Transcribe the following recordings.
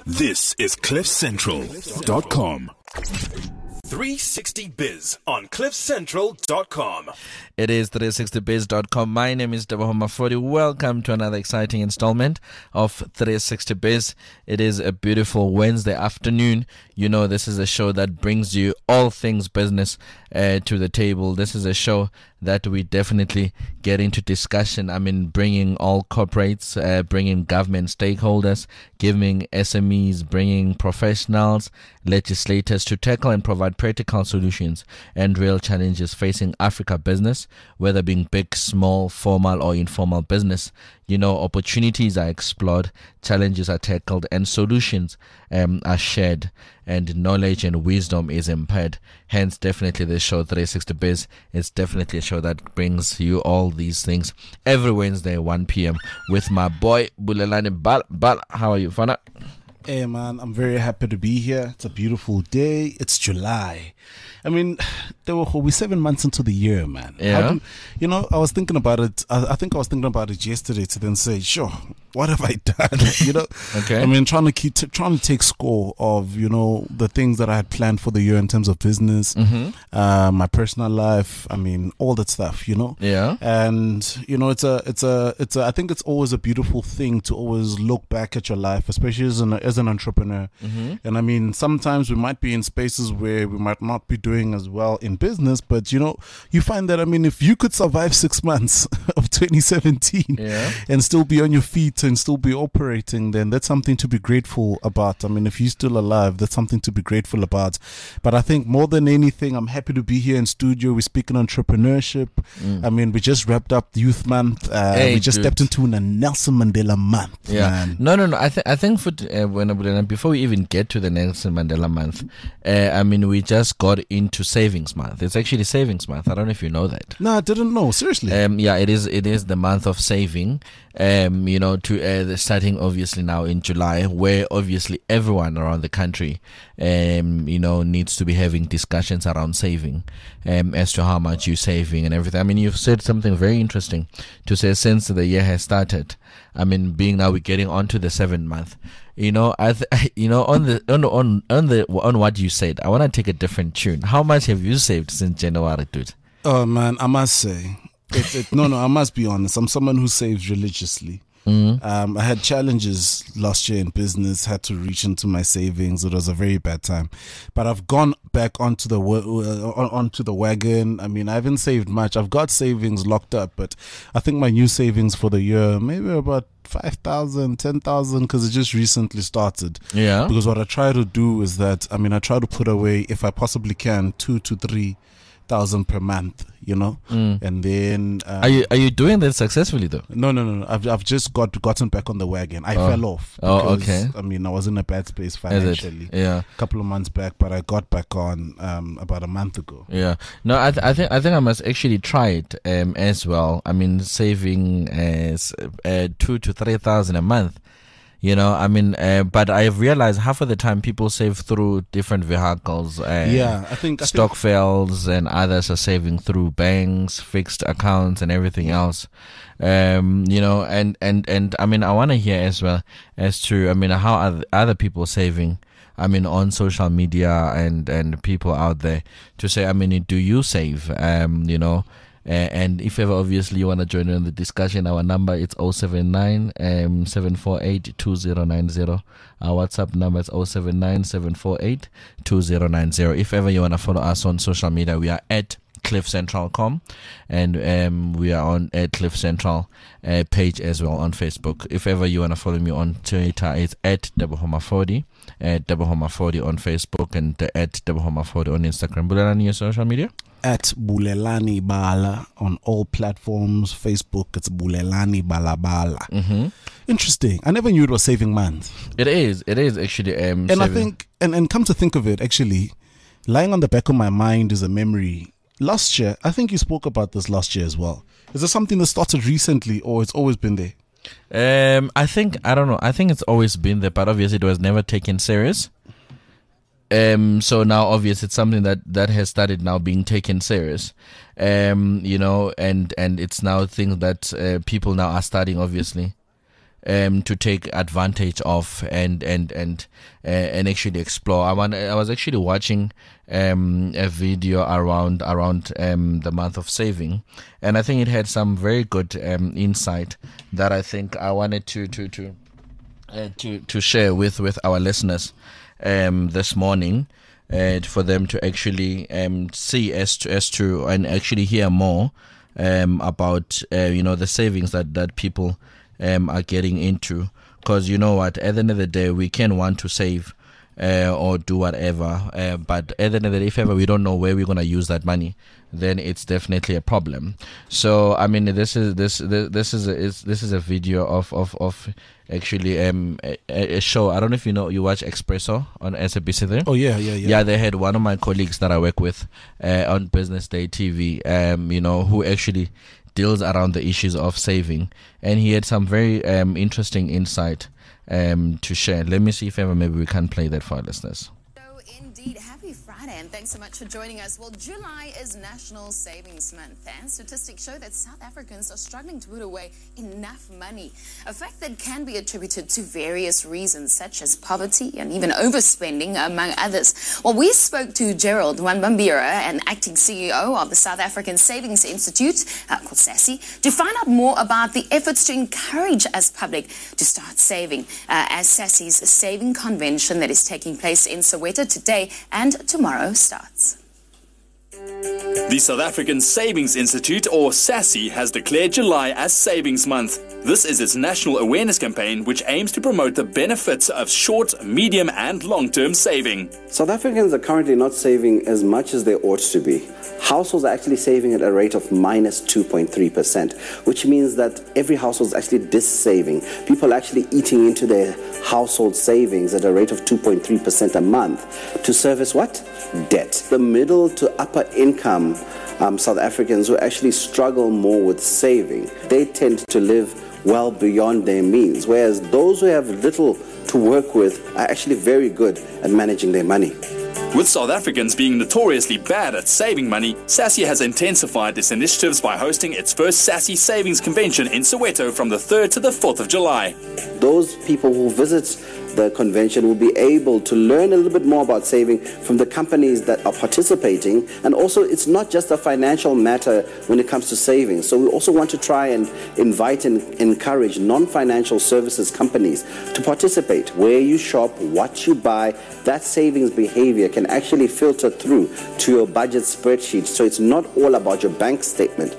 This is CliffCentral.com. 360biz on CliffCentral.com. It is 360biz.com. My name is Teboho Mafodi. Welcome to another exciting installment of 360biz. It is a beautiful Wednesday afternoon. You know, this is a show that brings you all things business to the table. This is a show that we definitely get into discussion. I mean, bringing all corporates, bringing government stakeholders, giving SMEs, bringing professionals, legislators to tackle and provide practical solutions and real challenges facing Africa business, whether being big, small, formal or informal business. You know, opportunities are explored, challenges are tackled, and solutions are shared, and knowledge and wisdom is imparted. Hence, definitely the show 360biz is definitely a show that brings you all these things every Wednesday 1 p.m. with my boy Bulelani Bala. How are you, Fana? Hey man, I'm very happy to be here. It's a beautiful day. It's July. I mean, we're 7 months into the year, man. Yeah. I was thinking about it. I think I was thinking about it yesterday to then say, sure, what have I done? Okay. I mean, trying to take score of, the things that I had planned for the year in terms of business, my personal life. I mean, all that stuff, Yeah. And, I think it's always a beautiful thing to always look back at your life, especially as an entrepreneur. And I mean, sometimes we might be in spaces where we might not be doing as well in business, but you find that, I mean, if you could survive 6 months of 2017 and still be on your feet and still be operating, then that's something to be grateful about. I mean, if you're still alive, that's something to be grateful about. But I think more than anything, I'm happy to be here in studio. We're speaking entrepreneurship. I mean, we just wrapped up the Youth Month. We just stepped into a Nelson Mandela month. Yeah. Man. No. I think before we even get to the Nelson Mandela month, I mean, we just got into Savings Month. It's actually Savings Month. I don't know if you know that. No, I didn't know. Seriously. Yeah, it is the month of saving. Starting obviously now in July, where obviously everyone around the country, needs to be having discussions around saving, as to how much you're saving and everything. I mean, you've said something very interesting to say since the year has started. I mean, being now we're getting onto the 7th month. On what you said, I want to take a different tune. How much have you saved since January, dude? Oh man, I must say, I must be honest. I'm someone who saves religiously. I had challenges last year in business, had to reach into my savings. It was a very bad time, but I've gone back onto the wagon. I mean, I haven't saved much. I've got savings locked up, but I think my new savings for the year, maybe about 5,000, 10,000, because it just recently started. Yeah. Because what I try to do is that, I mean, I try to put away, if I possibly can, 2,000 to 3,000 per month, and then are you doing that successfully though? No. I've just gotten back on the wagon. I fell off. Oh, okay. I mean, I was in a bad space financially. Yeah. A couple of months back, but I got back on about a month ago. Yeah. No, I think I must actually try it as well. I mean, saving 2,000 to 3,000 a month. I mean, but I've realized half of the time people save through different vehicles. I think Stokvels and others are saving through banks, fixed accounts, and everything else. And I mean, I want to hear as well as to, I mean, how are other people saving? I mean, on social media and people out there to say, I mean, do you save? And if ever obviously you want to join in the discussion, our number is 079 748 2090. Our WhatsApp number is 079 748 2090. If ever you want to follow us on social media, we are at CliffCentral.com, and we are on at Cliff Central page as well on Facebook. If ever you want to follow me on Twitter, it's at Teboho Mafodi on Facebook, and at Teboho Mafodi on Instagram. Bulelani, your social media? At Bulelani Bala on all platforms. Facebook, it's Bulelani Bala. Interesting. I never knew it was saving month. It is actually. And saving. I think, and come to think of it, actually, lying on the back of my mind is a memory. Last year, I think you spoke about this last year as well. Is it something that started recently, or it's always been there? I don't know. I think it's always been there, but obviously it was never taken serious. So now obviously it's something that has started now being taken serious. And it's now things that people now are starting obviously to take advantage of and actually explore. I was actually watching a video around the month of saving, and I think it had some very good insight that I think I wanted to share with our listeners this morning, for them to actually see as to and actually hear more about the savings that people are getting into. Because you know what, at the end of the day, we can want to save or do whatever, but at the end of the day, if ever we don't know where we're going to use that money, then it's definitely a problem. So I mean, this is a video of actually a show. I don't know if you watch Expresso on SABC3. Oh yeah. Yeah, they had one of my colleagues that I work with on Business Day TV, who actually deals around the issues of saving, and he had some very interesting insight to share. Let me see if ever maybe we can play that for our listeners. Indeed, happy Friday, and thanks so much for joining us. Well, July is National Savings Month, and statistics show that South Africans are struggling to put away enough money, a fact that can be attributed to various reasons such as poverty and even overspending, among others. Well, we spoke to Gerald Wanbambira, an acting CEO of the South African Savings Institute, called SASSI, to find out more about the efforts to encourage us public to start saving, as SASSI's saving convention that is taking place in Soweto today and tomorrow starts. The South African Savings Institute, or SASSI, has declared July as Savings Month. This is its national awareness campaign, which aims to promote the benefits of short, medium and long-term saving. South Africans are currently not saving as much as they ought to be. Households are actually saving at a rate of minus 2.3%, which means that every household is actually dis-saving. People are actually eating into their household savings at a rate of 2.3% a month to service what? Debt. The middle to upper income South Africans who actually struggle more with saving, they tend to live well beyond their means, whereas those who have little to work with are actually very good at managing their money. With South Africans being notoriously bad at saving money, SASSI has intensified its initiatives by hosting its first SASSI Savings Convention in Soweto from the 3rd to the 4th of July. Those people who visit the convention will be able to learn a little bit more about saving from the companies that are participating. And also, it's not just a financial matter when it comes to saving. So we also want to try and invite and encourage non-financial services companies to participate. Where you shop, what you buy, that savings behavior can actually filter through to your budget spreadsheet. So it's not all about your bank statement.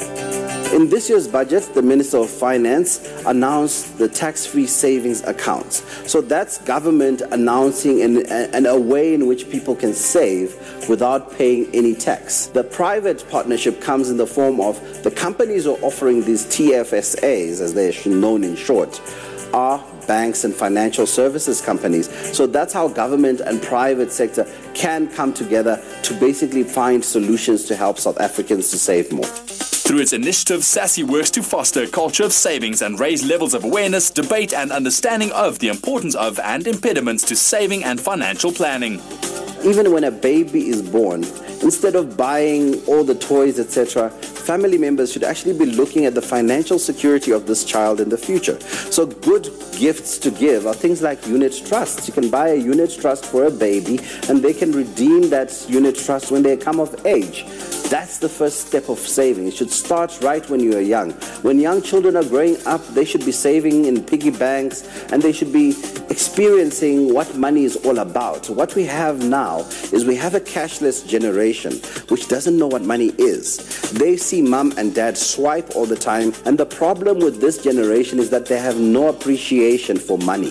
In this year's budget, the Minister of Finance announced the tax-free savings accounts. So that's government announcing a way in which people can save without paying any tax. The private partnership comes in the form of the companies who are offering these TFSAs, as they're known in short, are banks and financial services companies. So that's how government and private sector can come together to basically find solutions to help South Africans to save more. Through its initiative, SASSI works to foster a culture of savings and raise levels of awareness, debate and understanding of the importance of and impediments to saving and financial planning. Even when a baby is born, instead of buying all the toys, etc., family members should actually be looking at the financial security of this child in the future. So good gifts to give are things like unit trusts. You can buy a unit trust for a baby and they can redeem that unit trust when they come of age. That's the first step of saving. It should start right when you are young. When young children are growing up, they should be saving in piggy banks and they should be experiencing what money is all about. What we have now is we have a cashless generation which doesn't know what money is. They see mom and dad swipe all the time, and the problem with this generation is that they have no appreciation for money.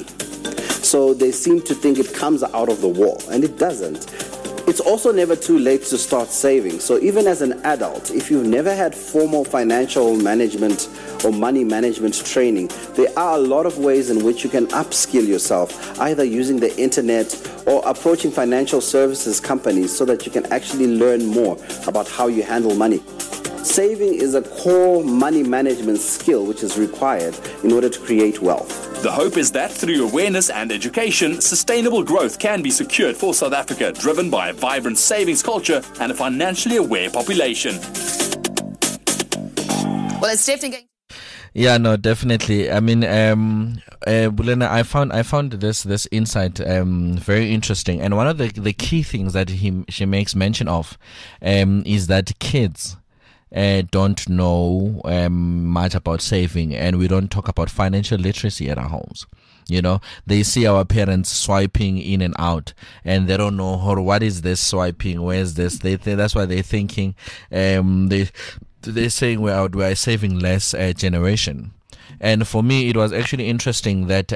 So they seem to think it comes out of the wall, and it doesn't. It's also never too late to start saving. So even as an adult, if you've never had formal financial management or money management training, there are a lot of ways in which you can upskill yourself, either using the internet or approaching financial services companies so that you can actually learn more about how you handle money. Saving is a core money management skill which is required in order to create wealth. The hope is that through awareness and education, sustainable growth can be secured for South Africa, driven by a vibrant savings culture and a financially aware population. Well, it's definitely going. Yeah, no, definitely. I mean, Bulena, I found this insight very interesting, and one of the key things that she makes mention of is that kids don't know much about saving, and we don't talk about financial literacy at our homes. You know, they see our parents swiping in and out, and they don't know what is this swiping, where's this. That's why they're thinking they're saying we're saving less generation. And for me, it was actually interesting that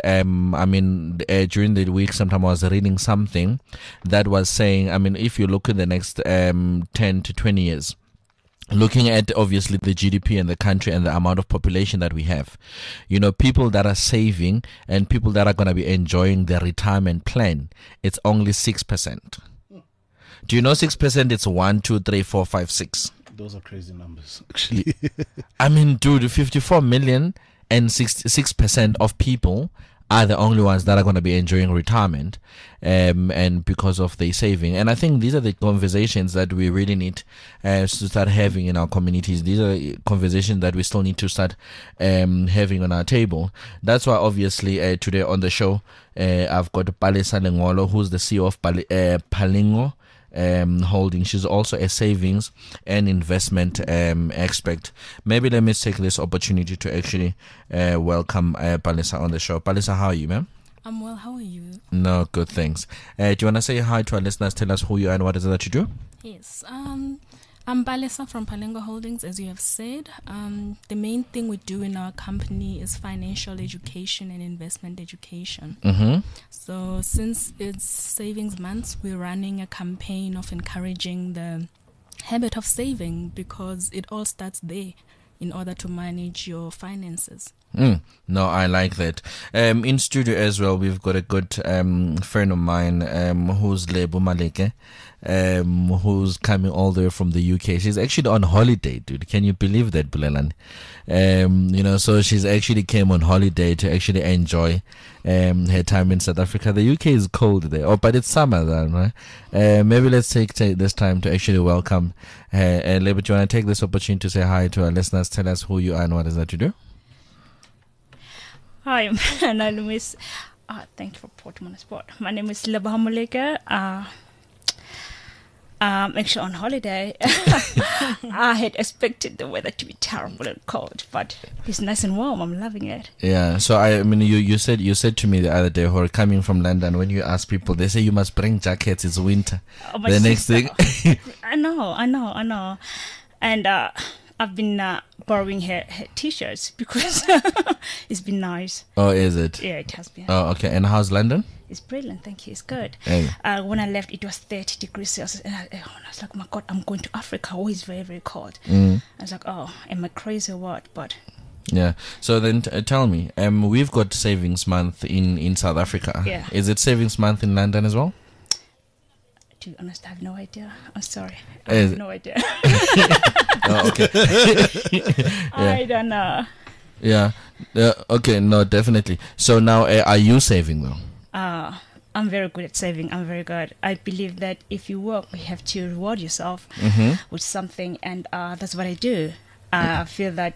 during the week, sometime I was reading something that was saying, if you look at the next 10 to 20 years, looking at obviously the GDP in the country and the amount of population that we have, people that are saving and people that are going to be enjoying their retirement plan, it's only 6%. Do you know 6%? It's 1, 2, 3, 4, 5, 6. Those are crazy numbers, actually. Dude, 54 million and 6% of people are the only ones that are going to be enjoying retirement, and because of their saving. And I think these are the conversations that we really need to start having in our communities. These are conversations that we still need to start having on our table. That's why obviously today on the show I've got Palesa Lengolo, who's the CEO of Palingo Holding. She's also a savings and investment expert. Maybe let me take this opportunity to actually welcome Palesa on the show. Palesa, how are you, ma'am? I'm well. How are you? No, good, thanks. Do you want to say hi to our listeners? Tell us who you are and what is it that you do? Yes. I'm Palesa from Palingo Holdings, as you have said. The main thing we do in our company is financial education and investment education. Mm-hmm. So since it's savings months, we're running a campaign of encouraging the habit of saving, because it all starts there in order to manage your finances. No, I like that. In studio as well, we've got a good friend of mine who's Lebo Maleke, who's coming all the way from the UK. She's actually on holiday, dude. Can you believe that, Bulelani? So she's actually came on holiday to actually enjoy her time in South Africa. The UK is cold there, but it's summer then, right? Maybe let's take this time to actually welcome her. Lebo, do you want to take this opportunity to say hi to our listeners? Tell us who you are and what is that you do? Hi, my name is. Thank you for putting me on the spot. My name is Lebo Maleke. Actually on holiday. I had expected the weather to be terrible and cold, but it's nice and warm. I'm loving it. Yeah. So you said to me the other day, or coming from London, when you ask people, they say you must bring jackets. It's winter. The next thing. I know. And I've been borrowing her t-shirts because it's been nice. Oh, is it? Yeah, it has been. Oh, okay. And how's London? It's brilliant, thank you. It's good. Hey. When I left, it was 30 degrees Celsius. And I was like, oh my God, I'm going to Africa. Oh, it's very, very cold. I was like, oh, am I crazy or what? But yeah. So then tell me, we've got Savings Month in South Africa. Yeah. Is it Savings Month in London as well? To be honest, I have no idea. I'm sorry. I have no idea. Oh, okay. Yeah. I don't know. Yeah. Okay, no, definitely. So now, are you saving though? I'm very good at saving. I'm very good. I believe that if you work, you have to reward yourself with something, and that's what I do. I feel that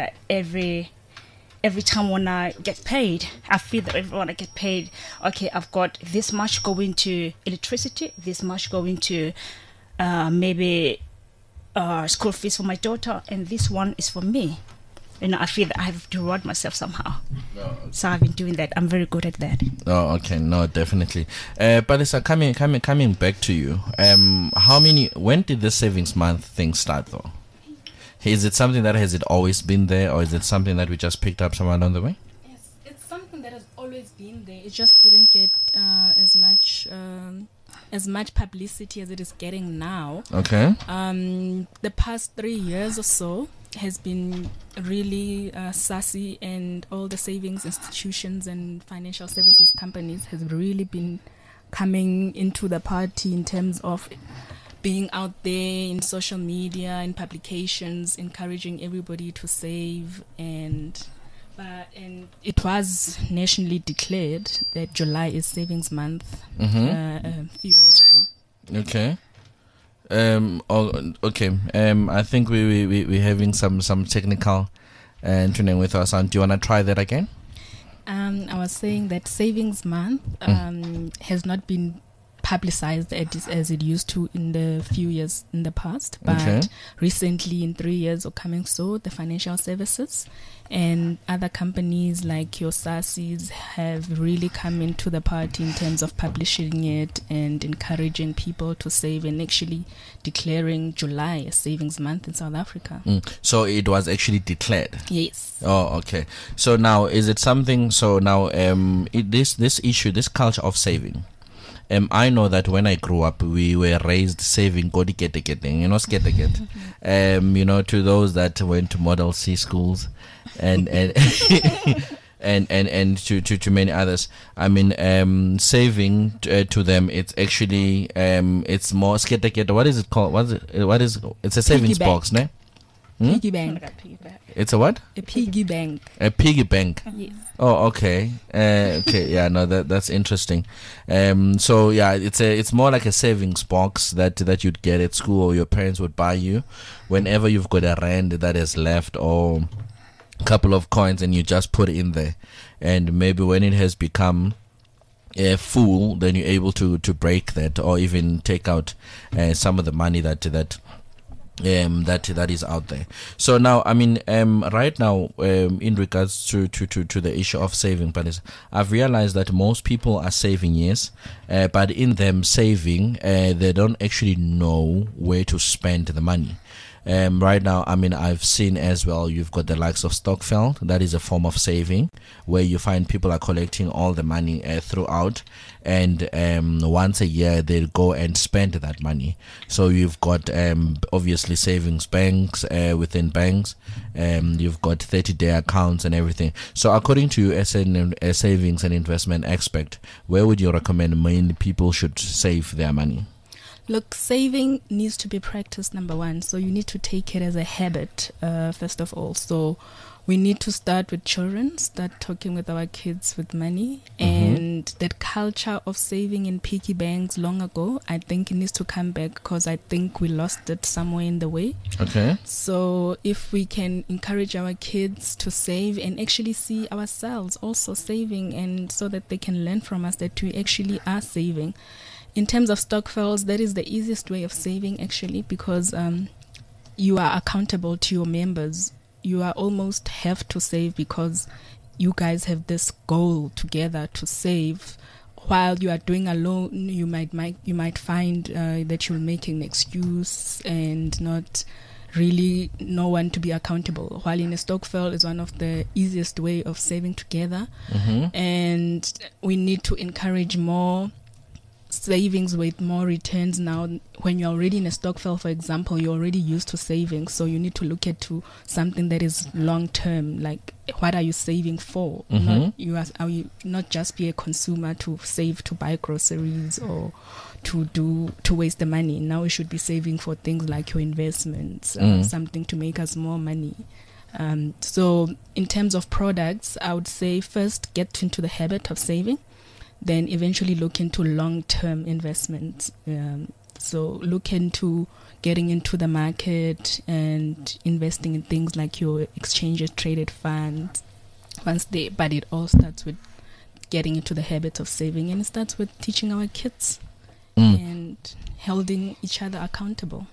every time when I get paid, I feel that when I get paid, okay, I've got this much going to electricity, this much going to maybe school fees for my daughter, and this one is for me. I feel that I have to reward myself somehow. Oh, okay. So I've been doing that. I'm very good at that. Oh, okay. No, definitely. Palesa, coming back to you. When did the Savings Month thing start though? Is it something that has it always been there, or is it something that we just picked up somewhere along the way? Yes, it's something that has always been there. It just didn't get as much publicity as it is getting now. Okay. The past 3 years or so has been really sassy, and all the savings institutions and financial services companies has really been coming into the party in terms of being out there in social media and publications, encouraging everybody to save, and it was nationally declared that July is Savings Month a few years ago. Okay. Okay. I think we're having some technical and tuning with us. And do you want to try that again? I was saying that Savings Month has not been publicized as it used to in the few years in the past, but recently in 3 years or coming so, the financial services and other companies like your SASSIs have really come into the party in terms of publishing it and encouraging people to save and actually declaring July as Savings Month in South Africa. So it was actually declared? Yes. Oh, okay. So now, is it something, so now this issue, this culture of saving, I know that when I grew up, we were raised saving, to those that went to Model C schools and and to many others. I mean, saving to them, it's actually it's more what is it called? What is it's a savings box, ne? Piggy bank. It's a what? A piggy bank. A piggy bank. Yes. Oh, okay. Okay. Yeah. No, that's interesting. So yeah, it's more like a savings box that you'd get at school, or your parents would buy you whenever you've got a rand that is left or a couple of coins, and you just put it in there, and maybe when it has become full, then you're able to break that, or even take out some of the money that is out there. So now, I mean, right now, in regards to the issue of saving, but I've realized that most people are saving, yes, but in them saving, they don't actually know where to spend the money. Right now, I mean, I've seen as well, you've got the likes of Stockfeld. That is a form of saving where you find people are collecting all the money throughout, and once a year they'll go and spend that money. So you've got obviously savings banks within banks, you've got 30-day accounts and everything. So according to you as a savings and investment expert, where would you recommend mainly people should save their money? Look, saving needs to be practiced, number one. So you need to take it as a habit, first of all. So we need to start with children, start talking with our kids with money. And that culture of saving in piggy banks long ago, I think it needs to come back, because I think we lost it somewhere in the way. Okay. So if we can encourage our kids to save and actually see ourselves also saving, and so that they can learn from us that we actually are saving. In terms of Stockfelds, that is the easiest way of saving, actually, because you are accountable to your members. You are almost have to save because you guys have this goal together to save. While you are doing alone, you might find that you'll make an excuse and not really no one to be accountable. While in a Stockfeld is one of the easiest way of saving together, and we need to encourage more savings with more returns. Now, when you're already in a Stockfeld, for example, you're already used to saving, so you need to look at to something that is long term. Like, what are you saving for? Are you not just be a consumer to save to buy groceries or to waste the money. Now you should be saving for things like your investments, something to make us more money. So in terms of products, I would say first get into the habit of saving, then eventually look into long-term investments. So look into getting into the market and investing in things like your exchange-traded funds. But it all starts with getting into the habit of saving, and it starts with teaching our kids and holding each other accountable.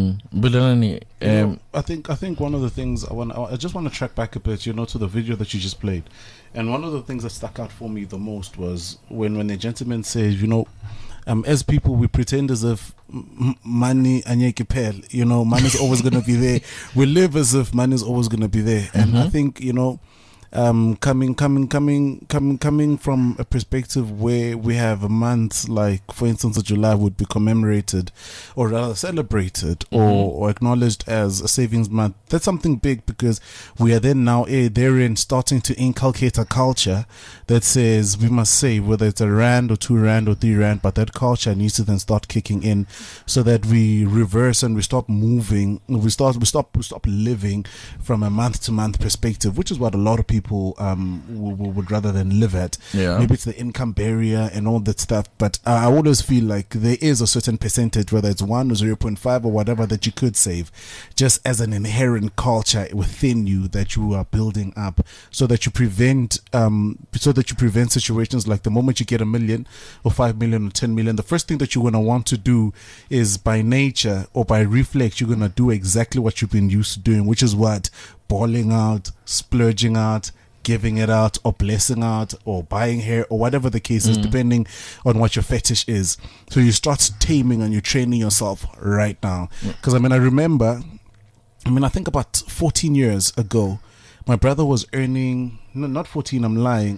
I think one of the things I just want to track back a bit, to the video that you just played, and one of the things that stuck out for me the most was when the gentleman says, as people we pretend as if money money is always going to be there. We live as if money is always going to be there, and I think coming from a perspective where we have a month like, for instance, July would be commemorated or rather celebrated or acknowledged as a savings month. That's something big, because we are then now therein starting to inculcate a culture that says we must save, whether it's R1 or R2 or R3, but that culture needs to then start kicking in so that we reverse and we stop moving, we stop living from a month to month perspective, which is what a lot of people people would rather than live at. Yeah. Maybe it's the income barrier and all that stuff. But I always feel like there is a certain percentage, whether it's 1 or 0.5 or whatever, that you could save, just as an inherent culture within you that you are building up, so that you prevent situations like the moment you get 1 million or 5 million or 10 million, the first thing that you're going to want to do is, by nature or by reflex, you're going to do exactly what you've been used to doing, which is what? Balling out, splurging out, giving it out, or blessing out, or buying hair, or whatever the case is, depending on what your fetish is. So you start taming and you're training yourself right now. Because I think about 14 years ago, my brother was earning, no, not 14, I'm lying,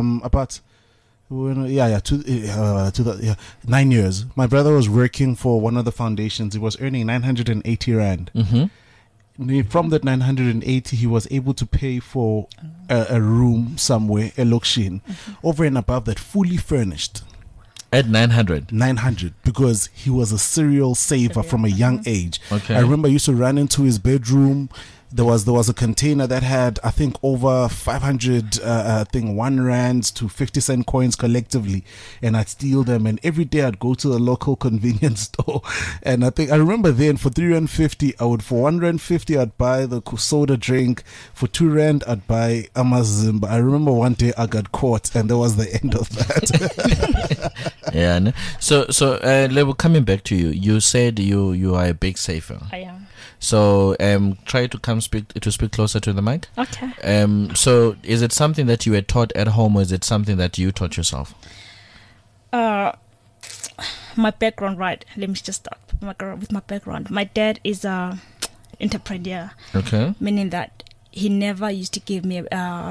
9 years. My brother was working for one of the foundations. He was earning 980 rand. From that 980, he was able to pay for a room somewhere, a Lokshin, over and above that, fully furnished. At 900, because he was a serial saver from a young age. Okay. I remember I used to run into his bedroom. There was a container that had, I think, over 500 1 rand to 50 cent coins collectively, and I'd steal them, and every day I'd go to the local convenience store, and I remember then for 3.50 for 1.50 I'd buy the soda drink, for 2 rand I'd buy Amazimba. I remember one day I got caught, and that was the end of that. Yeah. No? So Lebo, coming back to you, you said you are a big saver. I am. So try to speak closer to the mic. Okay. So is it something that you were taught at home, or is it something that you taught yourself? My background, right? Let me just start with my background. My dad is a entrepreneur. Okay. Meaning that he never used to give me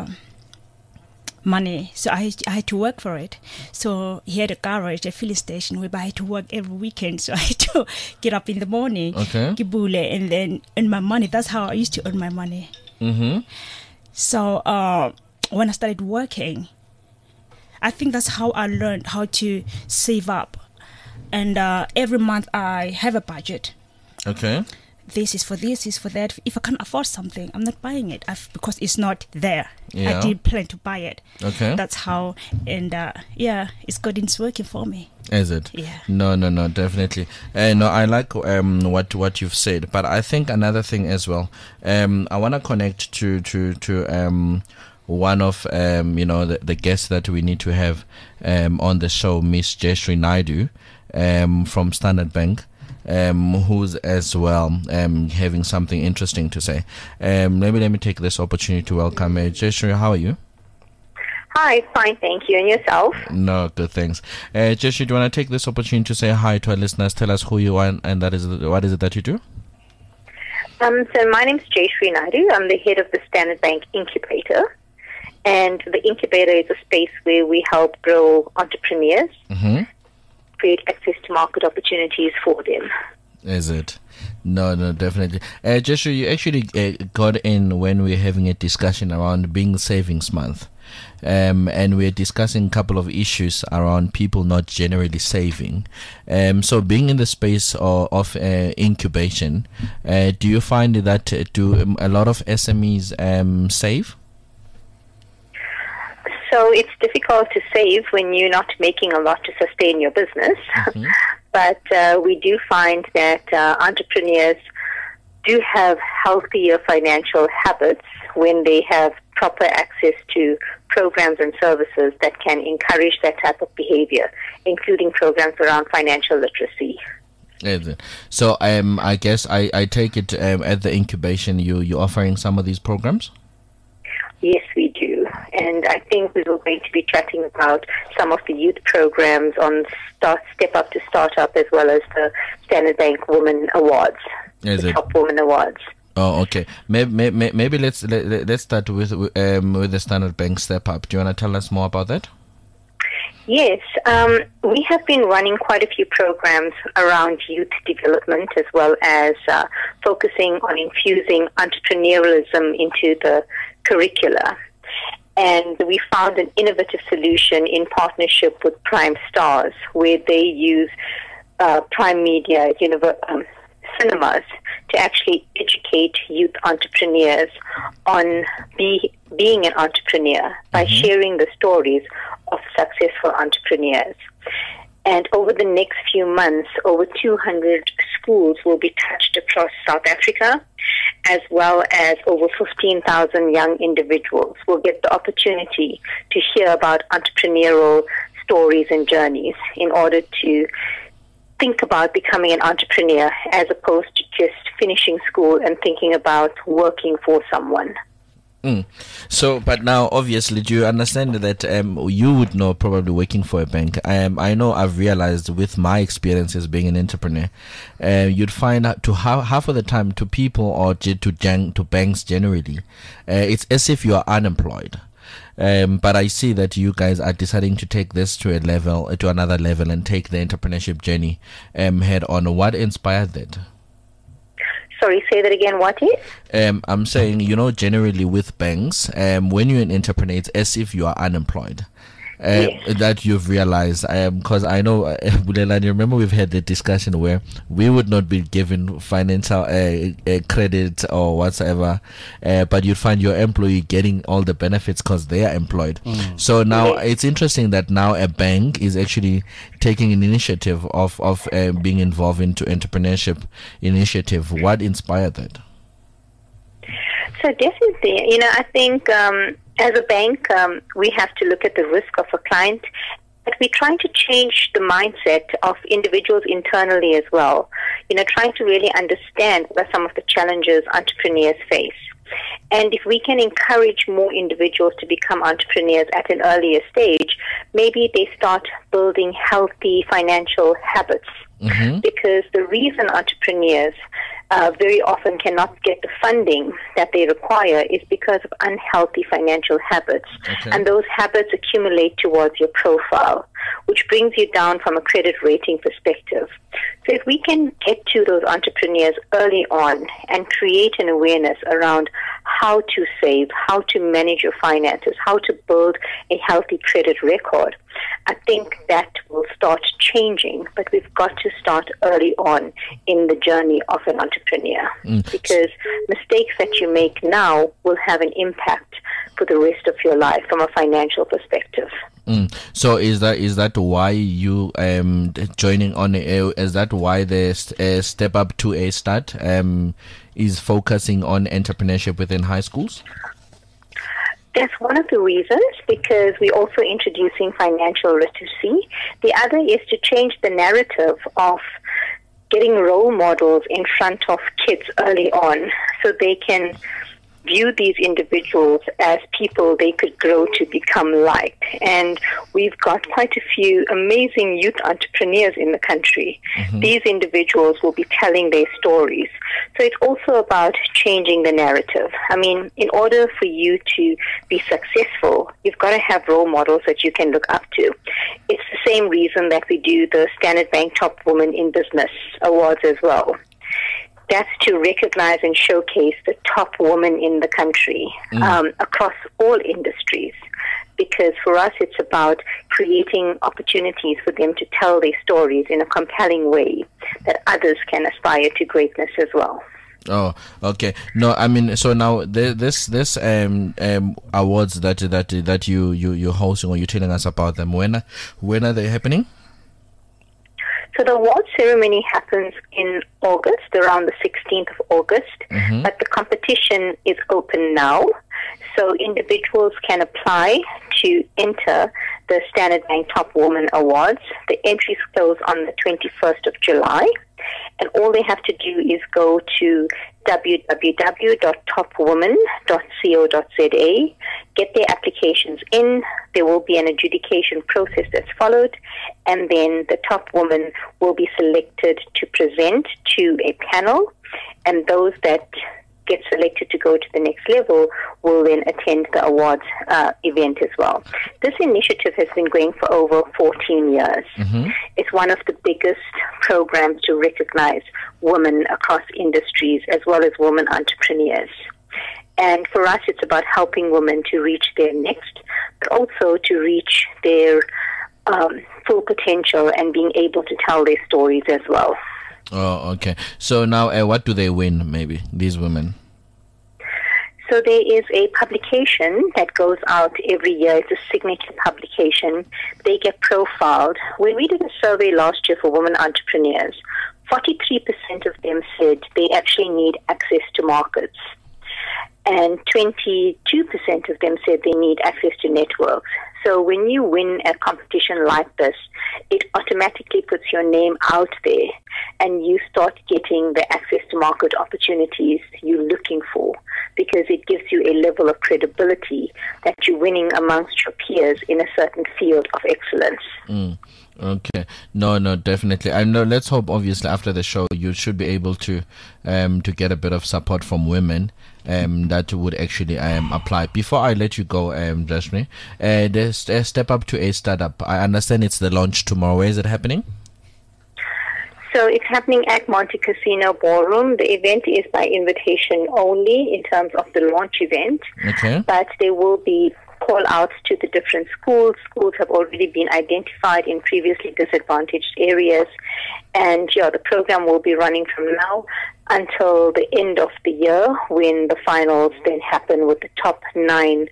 money, so I had to work for it. So he had a garage, a filling station, whereby I had to work every weekend. So I had to get up in the morning, kibule, and then earn my money. That's how I used to earn my money. So when I started working, I think that's how I learned how to save up. And every month I have a budget. Okay. This is for this, is for that. If I can't afford something, I'm not buying it because it's not there. Yeah. I didn't plan to buy it. Okay. That's how, and it's good. It's working for me. Is it? Yeah. No, definitely. No, I like what you've said, but I think another thing as well. I want to connect to one of the guests that we need to have on the show, Miss Jeshri Naidu, from Standard Bank. Who's as well having something interesting to say. Let me take this opportunity to welcome Jeshri. How are you? Hi, fine, thank you. And yourself? No, good, thanks. Jeshri, do you want to take this opportunity to say hi to our listeners? Tell us who you are and what is it that you do? So my name is Jeshri Naidu. I'm the head of the Standard Bank Incubator. And the incubator is a space where we help grow entrepreneurs. Create access to market opportunities for them. Is it? No, definitely. Joshua, you actually got in when we were having a discussion around being Savings Month. And we're discussing a couple of issues around people not generally saving. So being in the space of incubation, do you find that do a lot of SMEs save? So it's difficult to save when you're not making a lot to sustain your business. But we do find that entrepreneurs do have healthier financial habits when they have proper access to programs and services that can encourage that type of behavior, including programs around financial literacy. So I guess I take it at the incubation you're offering some of these programs? Yes, we do. And I think we were going to be chatting about some of the youth programs on Step Up to Startup, as well as the Standard Bank Women Awards, Top Women Awards. Oh, okay. Maybe let's start with the Standard Bank Step Up. Do you want to tell us more about that? Yes, we have been running quite a few programs around youth development, as well as focusing on infusing entrepreneurialism into the curricula. And we found an innovative solution in partnership with Prime Stars, where they use Prime Media cinemas to to actually educate youth entrepreneurs on being an entrepreneur by sharing the stories of successful entrepreneurs. And over the next few months, over 200 schools will be touched across South Africa, as well as over 15,000 young individuals will get the opportunity to hear about entrepreneurial stories and journeys in order to think about becoming an entrepreneur as opposed to just finishing school and thinking about working for someone. So, but now, obviously, do you understand that you would know probably working for a bank? I know I've realized with my experiences being an entrepreneur, you'd find out to half of the time to people or to banks generally, it's as if you are unemployed. But I see that you guys are deciding to take this to another level, and take the entrepreneurship journey head on. What inspired that? Sorry, say that again. What is? I'm saying, generally with banks, when you're an entrepreneur, it's as if you are unemployed. That you've realized, because I know, Bulela, you remember we've had the discussion where we would not be given financial credit or whatsoever, but you'd find your employee getting all the benefits because they are employed. So now it's interesting that now a bank is actually taking an initiative of being involved into entrepreneurship initiative. What inspired that? So definitely, I think as a bank, we have to look at the risk of a client, but we're trying to change the mindset of individuals internally as well. Trying to really understand what are some of the challenges entrepreneurs face. And if we can encourage more individuals to become entrepreneurs at an earlier stage, maybe they start building healthy financial habits. Because the reason entrepreneurs very often cannot get the funding that they require is because of unhealthy financial habits. And those habits accumulate towards your profile, which brings you down from a credit rating perspective. So if we can get to those entrepreneurs early on and create an awareness around how to save, how to manage your finances, how to build a healthy credit record, I think that will start changing, but we've got to start early on in the journey of an entrepreneur, because mistakes that you make now will have an impact for the rest of your life from a financial perspective. So is that why you joining on is that why the Step Up to a Start is focusing on entrepreneurship within high schools? That's one of the reasons, because we're also introducing financial literacy. The other is to change the narrative of getting role models in front of kids early on so they can view these individuals as people they could grow to become like. And we've got quite a few amazing youth entrepreneurs in the country. These individuals will be telling their stories. So it's also about changing the narrative. I mean, in order for you to be successful, you've got to have role models that you can look up to. It's the same reason that we do the Standard Bank Top Woman in Business Awards as well. That's to recognize and showcase the top women in the country across all industries. Because for us, it's about creating opportunities for them to tell their stories in a compelling way that others can aspire to greatness as well. Oh, okay. No, I mean, so now this awards that you're hosting, or you're telling us about them, when are they happening? So the award ceremony happens in August, around the 16th of August, but the competition is open now. So individuals can apply to enter the Standard Bank Top Woman Awards. The entries close on the 21st of July. And all they have to do is go to www.topwoman.co.za, get their applications in. There will be an adjudication process that's followed, and then the top woman will be selected to present to a panel, and those that get selected to go to the next level will then attend the awards event as well. This initiative has been going for over 14 years. It's one of the biggest programs to recognize women across industries as well as women entrepreneurs. And for us, it's about helping women to reach their next, but also to reach their full potential and being able to tell their stories as well. Oh, okay. So now, what do they win? Maybe these women. So there is a publication that goes out every year. It's a signature publication. They get profiled. When we did a survey last year for women entrepreneurs, 43% of them said they actually need access to markets. And 22% of them said they need access to networks. So when you win a competition like this, it automatically puts your name out there and you start getting the access to market opportunities you're looking for, because it gives you a level of credibility that you're winning amongst your peers in a certain field of excellence. Okay. No, definitely. I know. Let's hope, obviously, after the show, you should be able to get a bit of support from women that would actually apply. Before I let you go, Jasmine, there's a step up to a startup. I understand it's the launch tomorrow. Where is it happening? So it's happening at Monte Casino Ballroom. The event is by invitation only in terms of the launch event. Okay. But there will be call-outs to the different schools. Schools have already been identified in previously disadvantaged areas. And the program will be running from now until the end of the year, when the finals then happen with the top 9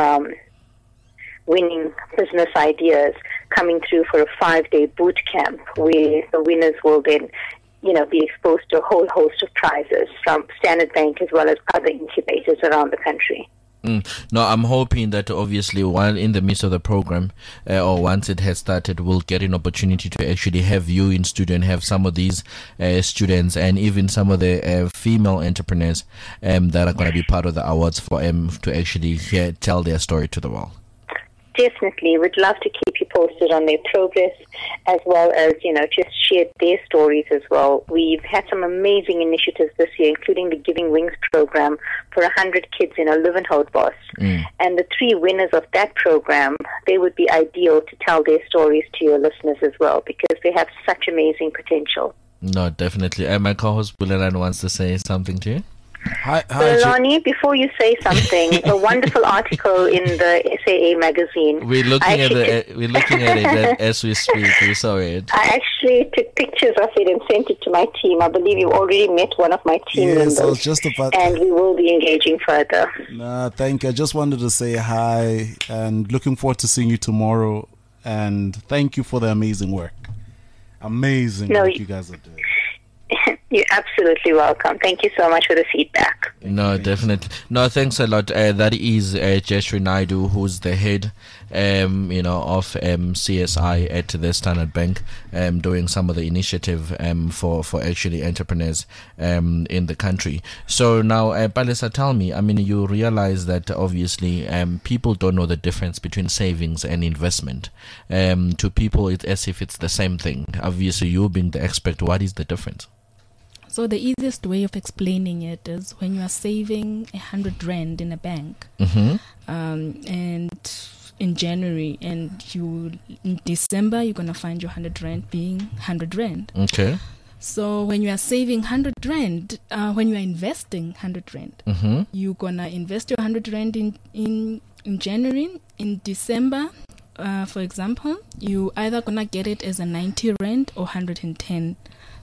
winning business ideas coming through for a 5-day boot camp, where the winners will then be exposed to a whole host of prizes from Standard Bank as well as other incubators around the country. No, I'm hoping that obviously while in the midst of the program, or once it has started, we'll get an opportunity to actually have you in studio and have some of these students and even some of the female entrepreneurs that are going to be part of the awards for to actually tell their story to the world. Definitely. We'd love to keep you posted on their progress, as well as, just share their stories as well. We've had some amazing initiatives this year, including the Giving Wings program for 100 kids in Olivenhout-Bos. And the 3 winners of that program, they would be ideal to tell their stories to your listeners as well, because they have such amazing potential. No, definitely. My co-host Buleran wants to say something to you. Hi, Lonnie, before you say something, a wonderful article in the SAA magazine. We're looking at it as we speak. We saw it. I actually took pictures of it and sent it to my team. I believe you already met one of my team members. Yes, I was just about. And we will be engaging further. Thank you. I just wanted to say hi and looking forward to seeing you tomorrow. And thank you for the amazing work. Amazing work you guys are doing. You're absolutely welcome. Thank you so much for the feedback. No, definitely. No, thanks a lot. That is Jeshri Naidu, who's the head, of CSI at the Standard Bank, doing some of the initiative for actually entrepreneurs in the country. So now, Palesa, tell me, you realize that obviously people don't know the difference between savings and investment. To people, it's as if it's the same thing. Obviously, you being the expert, what is the difference? So the easiest way of explaining it is when you are saving 100 rand in a bank, and in January, and in December you're gonna find your 100 rand being 100 rand. Okay. So when you are saving 100 rand, when you are investing 100 rand, you're gonna invest your 100 rand in January. In December, for example, you either gonna get it as a 90 rand or 110.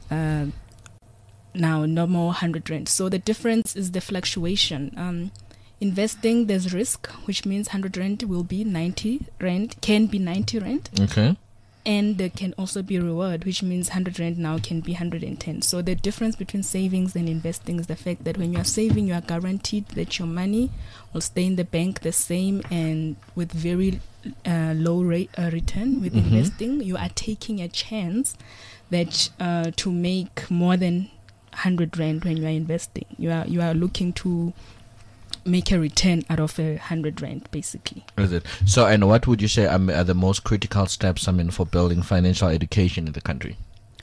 Now, no more 100 rand. So the difference is the fluctuation. Investing, there's risk, which means 100 rand will be 90 rand, can be 90 rand. Okay. And there can also be reward, which means 100 rand now can be 110. So the difference between savings and investing is the fact that when you are saving, you are guaranteed that your money will stay in the bank the same and with very low rate return. With investing, you are taking a chance that to make more than 100 rand when you are investing. You are looking to make a return out of 100 rand, basically. Is it? So, and what would you say are the most critical steps, for building financial education in the country?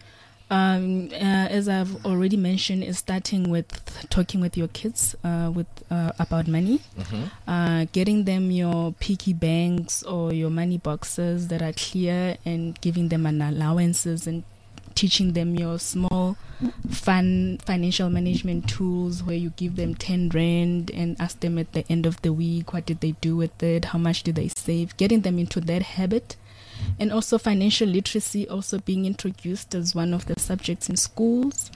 As I've already mentioned, is starting with talking with your kids about money, getting them your piggy banks or your money boxes that are clear, and giving them an allowances and teaching them your small fun financial management tools, where you give them 10 rand and ask them at the end of the week what did they do with it, how much do they save, getting them into that habit. And also financial literacy also being introduced as one of the subjects in schools.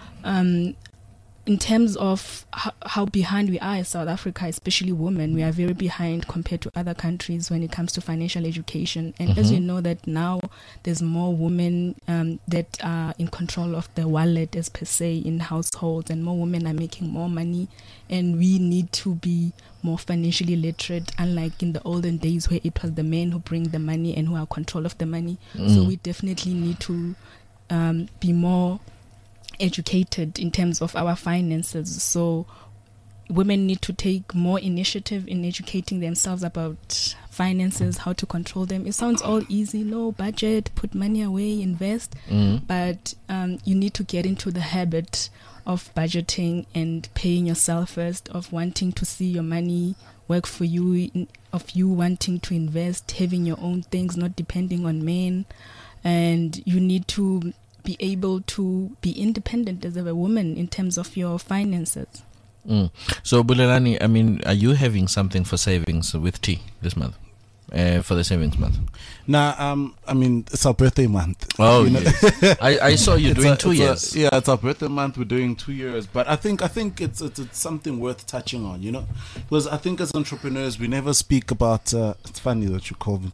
In terms of how behind we are in South Africa, especially women, we are very behind compared to other countries when it comes to financial education. And as you know that now there's more women that are in control of the wallet as per se in households, and more women are making more money, and we need to be more financially literate, unlike in the olden days where it was the men who bring the money and who are control of the money. So we definitely need to be more educated in terms of our finances. So women need to take more initiative in educating themselves about finances, how to control them. It sounds all easy, no budget, put money away, invest, but you need to get into the habit of budgeting and paying yourself first, of wanting to see your money work for you, of you wanting to invest, having your own things, not depending on men. And you need to be able to be independent as a woman in terms of your finances. So Bulelani, I mean, are you having something for savings with T this month? For the savings month? Nah, I mean, it's our birthday month. Oh, yes. I saw you doing 2 years. Yeah, it's our birthday month. We're doing 2 years, but I think it's something worth touching on, you know, because I think as entrepreneurs we never speak about. It's funny that you call me.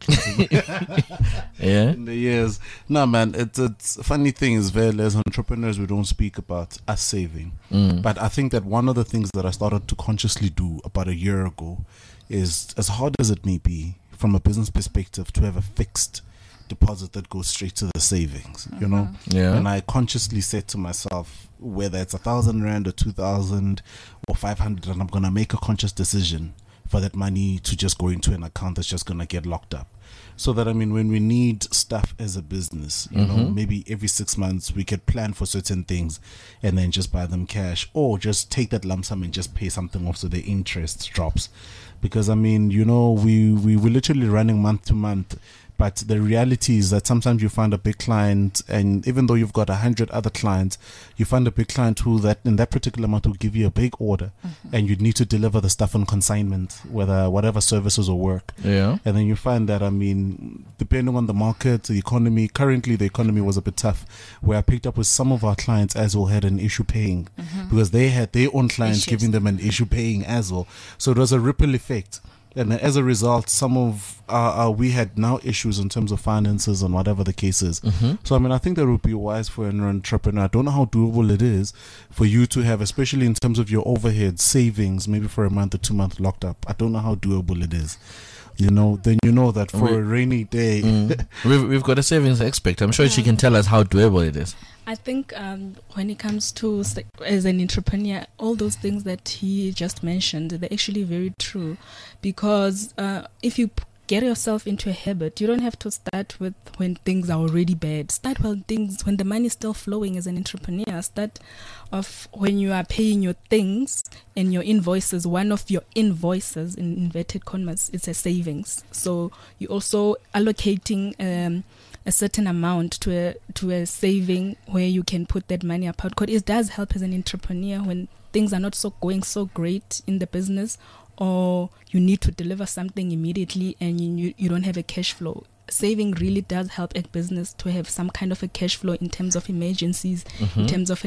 Yeah. In the years, no man, it's a funny thing is as entrepreneurs we don't speak about us saving, but I think that one of the things that I started to consciously do about a year ago is, as hard as it may be, from a business perspective, to have a fixed deposit that goes straight to the savings, you know. Yeah. And I consciously said to myself, whether it's 1,000 rand or 2,000 or 500, and I'm gonna make a conscious decision for that money to just go into an account that's just gonna get locked up. So that, I mean, when we need stuff as a business, you know, maybe every 6 months we could plan for certain things and then just buy them cash, or just take that lump sum and just pay something off so the interest drops. Because, I mean, you know, we're literally running month to month. But the reality is that sometimes you find a big client, and even though you've got 100 other clients, you find a big client who that in that particular month will give you a big order, and you need to deliver the stuff on consignment, whatever services or work. Yeah. And then you find that, I mean, depending on the market, the economy, currently the economy was a bit tough, where I picked up with some of our clients as well had an issue paying, because they had their own clients giving them an issue paying as well. So it was a ripple effect. And as a result, some of we had now issues in terms of finances and whatever the case is. So, I mean, I think that would be wise for an entrepreneur. I don't know how doable it is for you to have, especially in terms of your overhead savings, maybe for a month or 2 months locked up. I don't know how doable it is. You know, then you know that for a rainy day. We've got a savings expert. I'm sure she can tell us how doable it is. I think when it comes to, as an entrepreneur, all those things that he just mentioned, they're actually very true. Because if you get yourself into a habit, you don't have to start with when things are already bad. Start when the money is still flowing as an entrepreneur. Start off when you are paying your things and your invoices. One of your invoices, in inverted commas, is a savings. So you're also allocating a certain amount to a saving where you can put that money apart. Because it does help as an entrepreneur when things are not going so great in the business, or you need to deliver something immediately and you don't have a cash flow. Saving really does help a business to have some kind of a cash flow in terms of emergencies, in terms of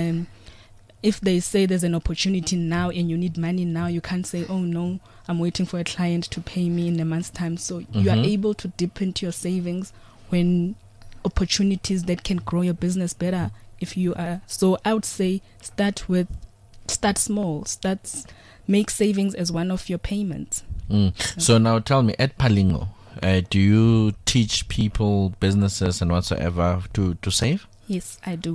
if they say there's an opportunity now and you need money now, you can't say, oh no, I'm waiting for a client to pay me in a month's time. So you are able to dip into your savings when opportunities that can grow your business better. If you are, so I would say start small, make savings as one of your payments. So now tell me, at Palingo, do you teach people, businesses and whatsoever to save? Yes, I do.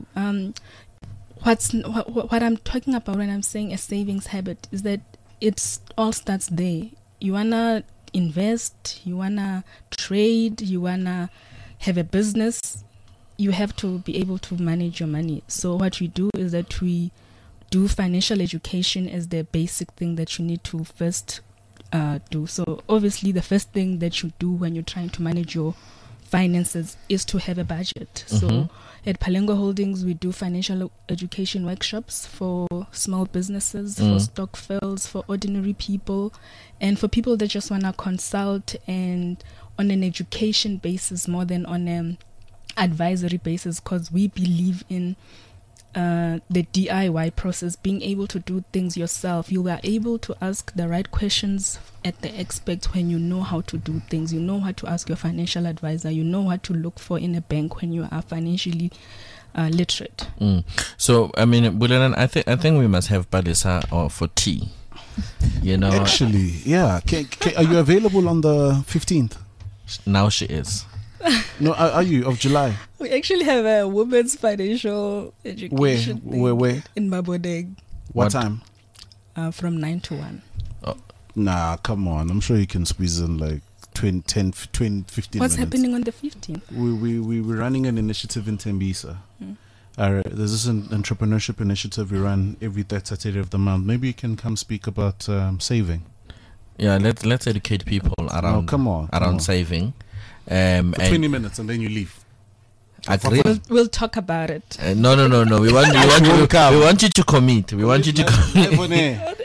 What I'm talking about when I'm saying a savings habit is that it all starts there. You wanna invest, you wanna trade, you wanna have a business, you have to be able to manage your money. So what we do is that we do financial education as the basic thing that you need to first do. So obviously the first thing that you do when you're trying to manage your finances is to have a budget. So at Palingo Holdings, we do financial education workshops for small businesses, for stokvels, for ordinary people, and for people that just want to consult and on an education basis more than on an advisory basis, because we believe in the DIY process, being able to do things yourself. You are able to ask the right questions at the experts when you know how to do things. You know how to ask your financial advisor. You know what to look for in a bank when you are financially literate. So, I mean, Bulelani, I think we must have Palesa for tea. You know, actually, yeah. Are you available on the 15th? Now she is. No, are you of July? We actually have a women's financial education Where? in Maboneng. What time? From 9 to 1. Oh. Nah, come on. I'm sure you can squeeze in like 15 What's minutes. happening on the 15th? We're running an initiative in Tembisa. There's this entrepreneurship initiative we run every third Saturday of the month. Maybe you can come speak about saving. Yeah, let's educate people around. Come on. Saving. For 20 minutes and then you leave. We'll talk about it. No. We want you to commit. We want you to commit.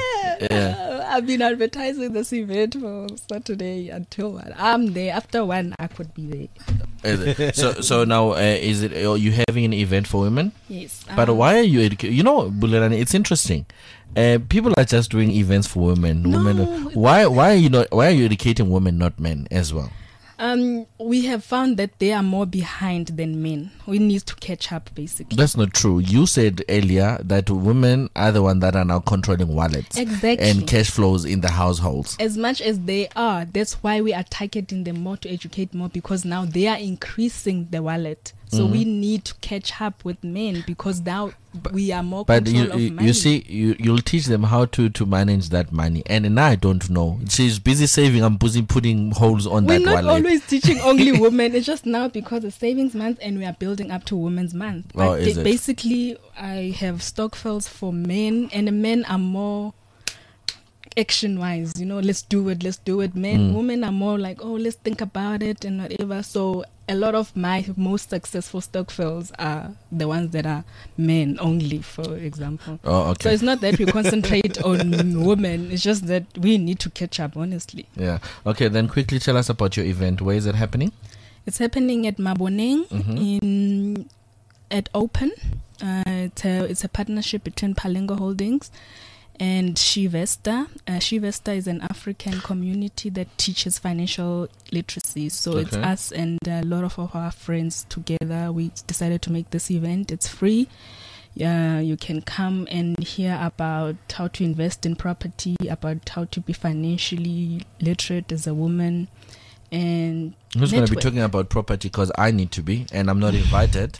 I've been advertising this event for Saturday until 1. I'm there. After 1, I could be there. So now, is it? Are you having an event for women? Yes. But why are you educating? You know, Bulelani, it's interesting. People are just doing events for women. No. Why are you educating women, not men, as well? We have found that they are more behind than men. We need to catch up, basically. That's not true. You said earlier that women are the ones that are now controlling wallets. Exactly. And cash flows in the households. As much as they are, that's why we are targeting them more to educate more, because now they are increasing the wallet. So we need to catch up with men, because now we are more control of money. You see, you'll teach them how to manage that money. And now I don't know. She's busy saving. I'm busy putting holes on that wallet. We're not always teaching only women. It's just now because it's Savings Month and we are building up to Women's Month. But basically, I have stokvels for men, and the men are more action-wise. You know, let's do it. Women are more like, oh, let's think about it and whatever. So a lot of my most successful stokvels are the ones that are men only, for example. Oh, okay. So it's not that we concentrate on women. It's just that we need to catch up, honestly. Yeah. Okay, then quickly tell us about your event. Where is it happening? It's happening at Maboneng at Open. It's a partnership between Palengo Holdings and Shivesta. Shivesta is an African community that teaches financial literacy. So it's us and a lot of our friends together. We decided to make this event. It's free. You can come and hear about how to invest in property, about how to be financially literate as a woman. And who's going to be talking about property? Because I need to be, and I'm not invited.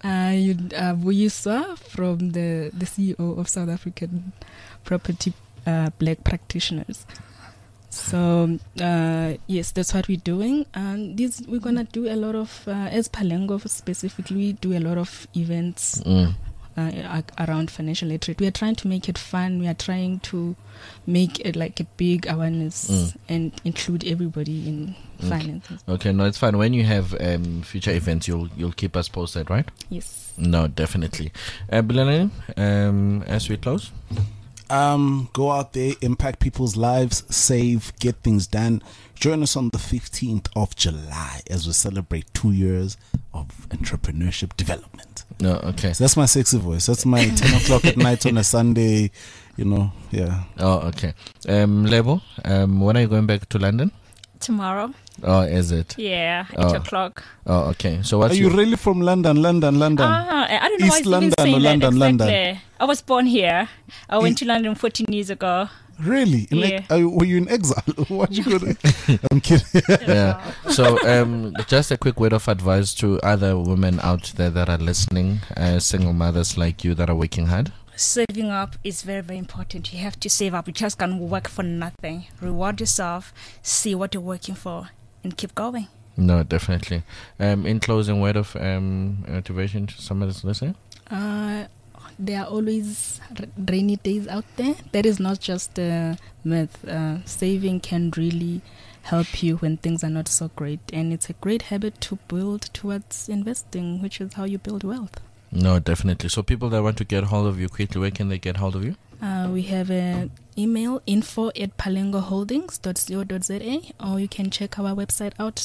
Vuyiswa from the CEO of South African Property Black Practitioners. So yes, that's what we're doing. And we're gonna do a lot of as Palengo specifically, we do a lot of events around financial literacy. We are trying to make it fun. We are trying to make it like a big awareness and include everybody in finances. Okay, no, it's fine. When you have future events, you'll keep us posted, right? Yes. No, definitely. Bulelani, as we close. Go out there, impact people's lives, save, get things done. Join us on the 15th of July as we celebrate 2 years of entrepreneurship development. No, okay. So that's my sexy voice. That's my 10 o'clock at night on a Sunday, yeah. Oh, okay. Lebo, when are you going back to London? Tomorrow. Oh, is it? Yeah, 8 o'clock. Oh, okay. So what's Are you really from London? I don't know East why London saying or that London, exactly. London? I was born here. I went to London 14 years ago. Really? Yeah. Were you in exile? What you go to? I'm kidding. Yeah. So, just a quick word of advice to other women out there that are listening, single mothers like you that are working hard. Saving up is very, very important. You have to save up. You just can't work for nothing. Reward yourself, see what you're working for, and keep going. No, definitely. In closing, word of motivation to somebody that's listening? There are always rainy days out there. That is not just a myth. Saving can really help you when things are not so great. And it's a great habit to build towards investing, which is how you build wealth. No, definitely. So people that want to get hold of you quickly, where can they get hold of you? We have an email, info@palengoholdings.co.za, or you can check our website out,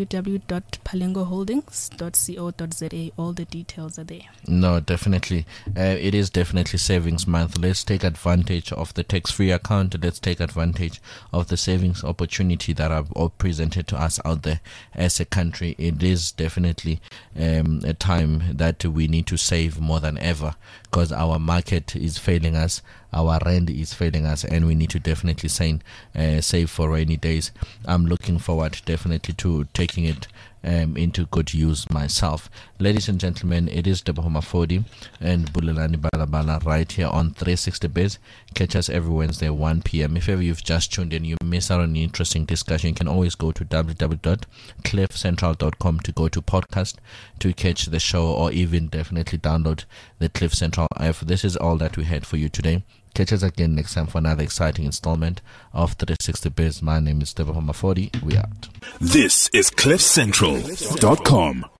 www.palengoholdings.co.za. All the details are there. No, definitely. It is definitely savings month. Let's take advantage of the tax-free account. Let's take advantage of the savings opportunity that are all presented to us out there as a country. It is definitely a time that we need to save more than ever, because our market is failing us, our rand is failing us, and we need to definitely save for rainy days. I'm looking forward definitely to taking it into good use myself. Ladies and gentlemen, it is Teboho Mafodi and Bulelani Balabala right here on 360 Biz. Catch us every Wednesday 1 p.m. If ever you've just tuned in, you miss out on the interesting discussion, you can always go to www.cliffcentral.com to go to podcast to catch the show, or even definitely download the Cliff Central app. This is all that we had for you today. Catch us again next time for another exciting installment of 360 Biz. My name is Teboho Mafodi. We out. This is CliffCentral.com.